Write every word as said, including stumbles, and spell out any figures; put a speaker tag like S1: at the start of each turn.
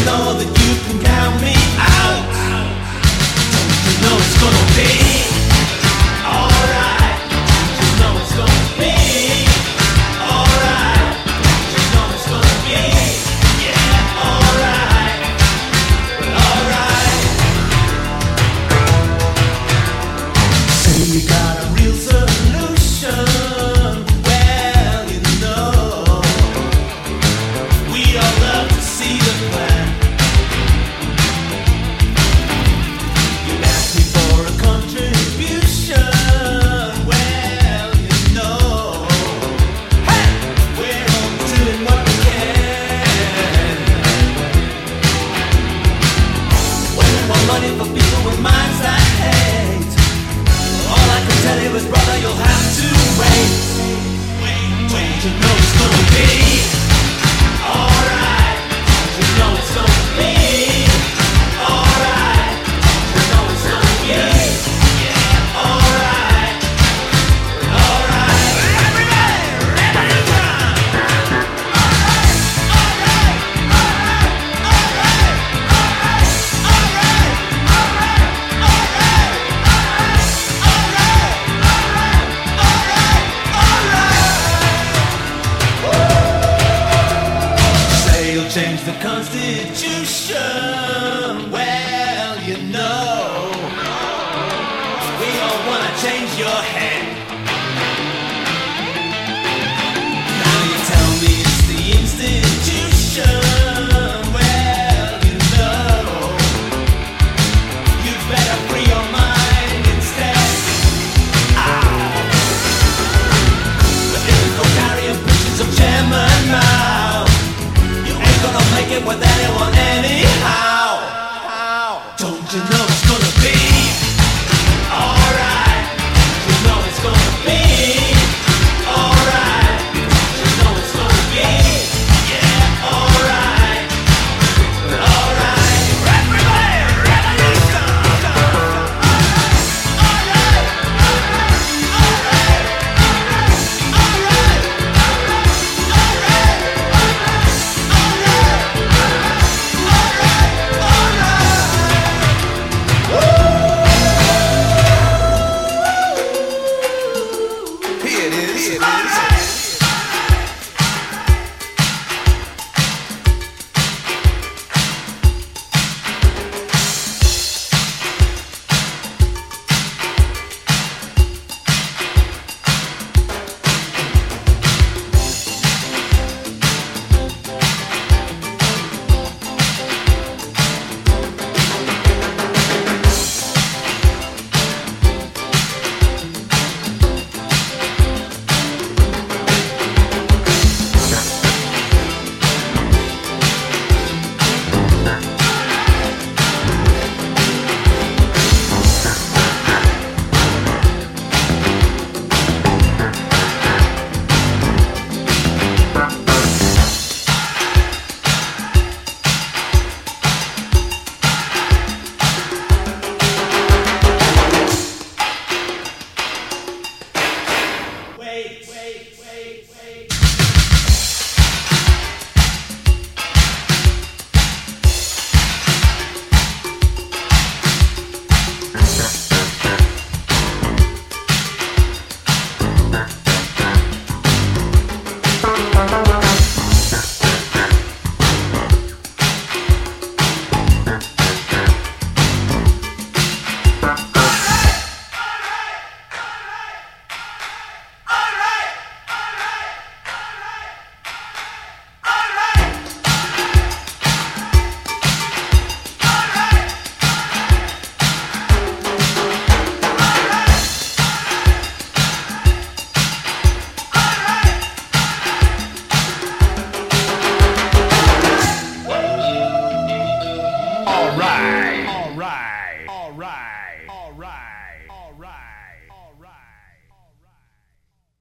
S1: know that you can count me out. You know it's gonna be alright. You know it's gonna be alright. You know it's gonna be, yeah, alright, alright. Say you got a real solution. Well, you know we all love to see the plan. You asked me for a contribution. Well, you know, hey, we're all doing what we can. When we want money for people with minds that hate, all I can tell you is, brother, you'll have to wait. Wait, wait, you know it's gonna be alright. You know it's gonna be alright. You know it's gonna be, yeah, alright, alright. Everybody, everybody, alright, alright, alright, alright, alright, alright, alright, alright. Say you'll change the Constitution. Well, you know, we all wanna change your head. Now you tell me it's the institution. Well, you know, you better free your mind instead. Ah. But if you go carrying pictures of Chairman Mao, you ain't gonna make it with anyone